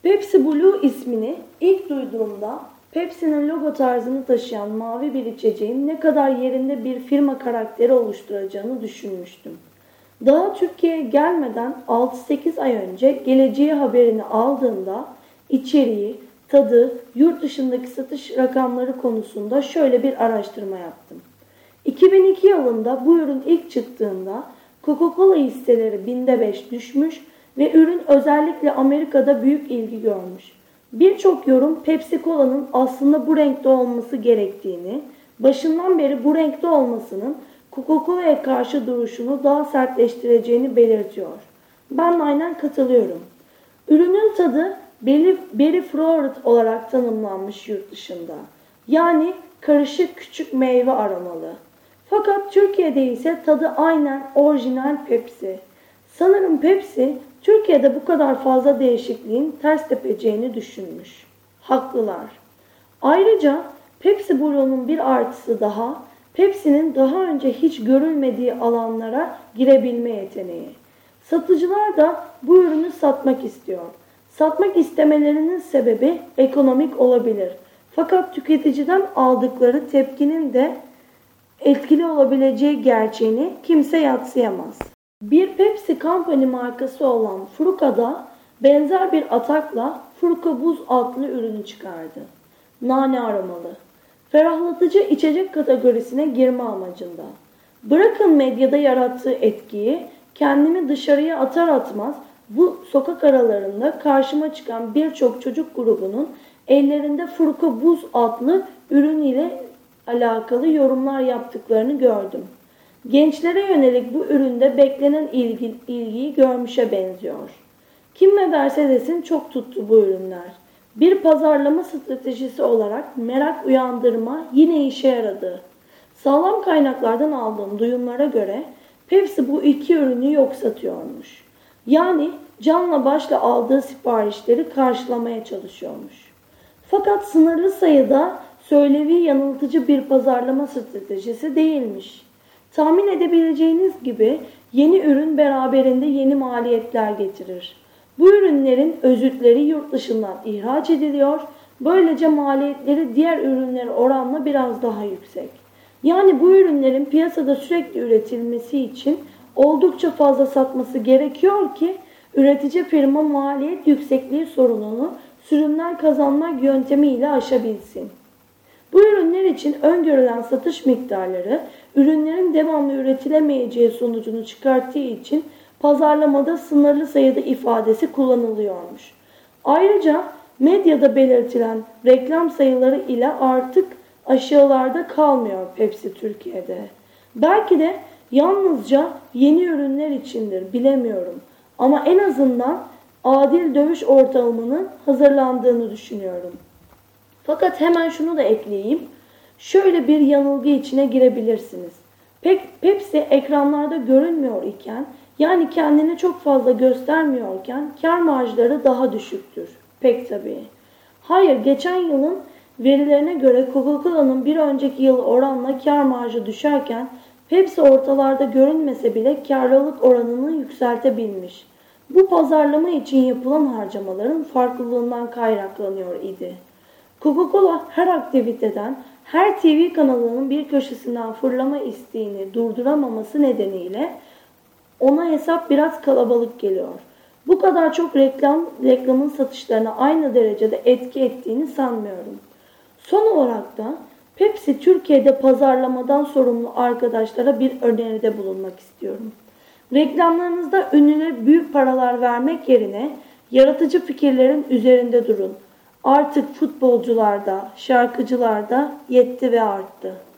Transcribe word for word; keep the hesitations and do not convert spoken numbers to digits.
Pepsi Blue ismini ilk duyduğumda Pepsi'nin logo tarzını taşıyan mavi bir içeceğin ne kadar yerinde bir firma karakteri oluşturacağını düşünmüştüm. Daha Türkiye'ye gelmeden altı sekiz ay önce geleceği haberini aldığımda içeriği, tadı, yurt dışındaki satış rakamları konusunda şöyle bir araştırma yaptım. iki bin iki yılında bu ürün ilk çıktığında Coca-Cola hisseleri binde beş düşmüş ve ürün özellikle Amerika'da büyük ilgi görmüş. Birçok yorum Pepsi Cola'nın aslında bu renkte olması gerektiğini, başından beri bu renkte olmasının Coca-Cola'ya karşı duruşunu daha sertleştireceğini belirtiyor. Ben aynen katılıyorum. Ürünün tadı berry, berry fruit olarak tanımlanmış yurt dışında. Yani karışık küçük meyve aromalı. Fakat Türkiye'de ise tadı aynen orijinal Pepsi. Sanırım Pepsi Türkiye'de bu kadar fazla değişikliğin ters tepeceğini düşünmüş. Haklılar. Ayrıca Pepsi Blue'nun bir artısı daha, Pepsi'nin daha önce hiç görülmediği alanlara girebilme yeteneği. Satıcılar da bu ürünü satmak istiyor. Satmak istemelerinin sebebi ekonomik olabilir. Fakat tüketiciden aldıkları tepkinin de etkili olabileceği gerçeğini kimse yadsıyamaz. Bir Pepsi Company markası olan Fruka da benzer bir atakla Fruka Buz adlı ürünü çıkardı. Nane aromalı. Ferahlatıcı içecek kategorisine girme amacında. Bırakın medyada yarattığı etkiyi, kendimi dışarıya atar atmaz bu sokak aralarında karşıma çıkan birçok çocuk grubunun ellerinde Fruka Buz adlı ürün ile alakalı yorumlar yaptıklarını gördüm. Gençlere yönelik bu üründe beklenen ilgi, ilgiyi görmüşe benziyor. Kim ne derse desin çok tuttu bu ürünler. Bir pazarlama stratejisi olarak merak uyandırma yine işe yaradı. Sağlam kaynaklardan aldığım duyumlara göre Pepsi bu iki ürünü yok satıyormuş. Yani canla başla aldığı siparişleri karşılamaya çalışıyormuş. Fakat sınırlı sayıda söylevi yanıltıcı bir pazarlama stratejisi değilmiş. Tahmin edebileceğiniz gibi yeni ürün beraberinde yeni maliyetler getirir. Bu ürünlerin özütleri yurt dışından ihraç ediliyor, böylece maliyetleri diğer ürünlere oranla biraz daha yüksek. Yani bu ürünlerin piyasada sürekli üretilmesi için oldukça fazla satması gerekiyor ki üretici firma maliyet yüksekliği sorununu sürümden kazanmak yöntemiyle aşabilsin. Bu ürünler için öngörülen satış miktarları ürünlerin devamlı üretilemeyeceği sonucunu çıkarttığı için pazarlamada sınırlı sayıda ifadesi kullanılıyormuş. Ayrıca medyada belirtilen reklam sayıları ile artık aşağılarda kalmıyor Pepsi Türkiye'de. Belki de yalnızca yeni ürünler içindir, bilemiyorum. Ama en azından adil dövüş ortamının hazırlandığını düşünüyorum. Fakat hemen şunu da ekleyeyim. Şöyle bir yanılgı içine girebilirsiniz. Pek Pepsi ekranlarda görünmüyor iken, yani kendini çok fazla göstermiyorken kar marjları daha düşüktür. Pek tabii. Hayır, geçen yılın verilerine göre Coca-Cola'nın bir önceki yıl oranla kar marjı düşerken Pepsi ortalarda görünmese bile karlılık oranını yükseltebilmiş. Bu pazarlama için yapılan harcamaların farklılığından kaynaklanıyor idi. Coca-Cola her aktiviteden, her T V kanalının bir köşesinden fırlama isteğini durduramaması nedeniyle ona hesap biraz kalabalık geliyor. Bu kadar çok reklam, reklamın satışlarına aynı derecede etki ettiğini sanmıyorum. Son olarak da Pepsi Türkiye'de pazarlamadan sorumlu arkadaşlara bir öneride bulunmak istiyorum. Reklamlarınızda ünlülere büyük paralar vermek yerine yaratıcı fikirlerin üzerinde durun. Artık futbolcularda, şarkıcılarda yetti ve arttı.